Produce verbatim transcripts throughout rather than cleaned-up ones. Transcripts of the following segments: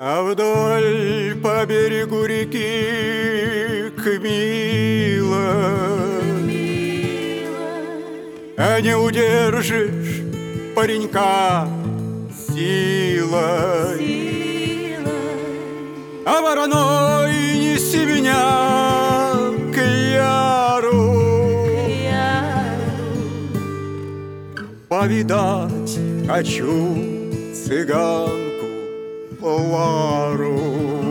А вдоль по берегу реки Кмила, а не удержишь паренька силой, а вороной неси меня к яру. Повидать хочу цыганку Лару,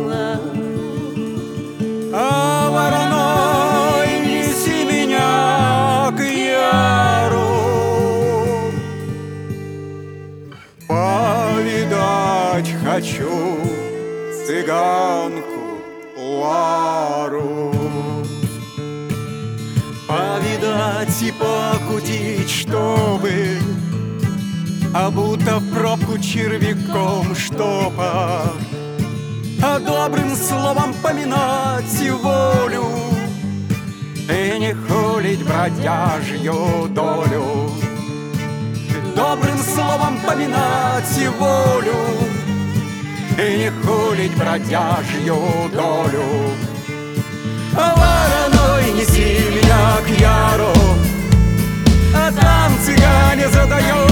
а вороной неси меня к яру. Повидать хочу цыганку Лару, повидать и покутить, чтобы а будто в пробку червяком штопа, а добрым словом поминать и волю, и не хулить бродяжью долю. Добрым словом поминать и волю, и не хулить бродяжью долю. А вороной неси меня к яру, а там цыгане задают